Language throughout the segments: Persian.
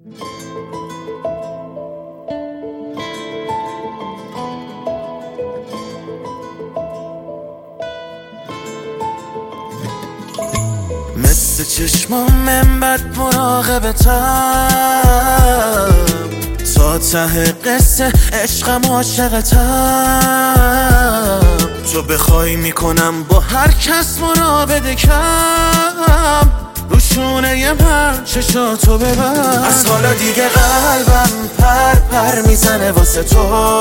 مثل چشمام من بد مراقبتم، تا ته قصه عشقم عاشقتم. تو بخوای میکنم با هر کس مراوده کم، روشونه من چشاتو ببر. از حالا دیگه قلبم پر پر میزنه واسه تو.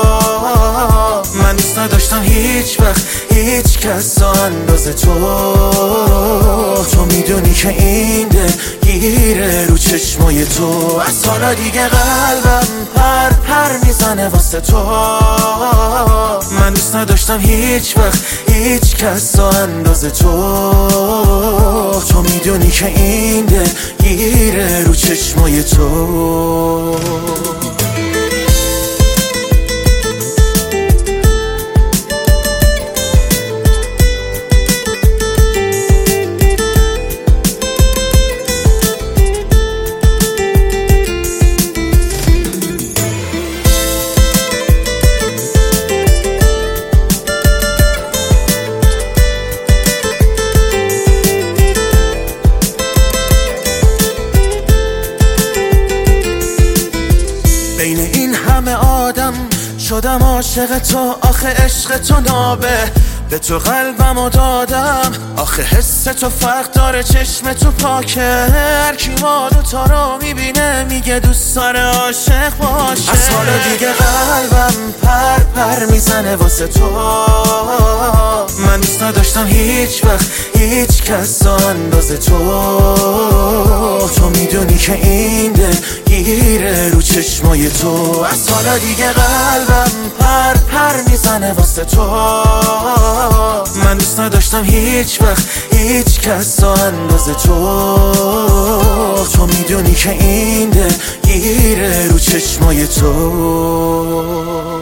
من دوست نداشتم هیچ وقت هیچ کس اندازه تو. تو میدونی که این دل گیره رو چشمای تو. از حالا دیگه قلبم پر پر میزنه واسه تو. من دوست نداشتم هیچ وقت هیچ کس اندازه تو. تو میدونی که این دل گیره رو چشمای تو. بین این همه آدم شدم عاشق تو. آخه عشق تو نابه، به تو قلبمو دادم. آخه حس تو فرق داره، چشم تو پاکه. هر کی ما دوتا رو میبینه میگه دوست داره عاشق باشه. از حالا دیگه قلبم پر پر میزنه واسه تو. من دوست نداشتم هیچ وقت هیچ کس اندازه تو. تو میدونی که این دل گیره رو چشمای تو. از حالا دیگه قلبم پر پر میزنه واسه تو. من دوست نداشتم هیچ وقت هیچ کس اندازه تو. تو میدونی که این دل گیره رو چشمای تو.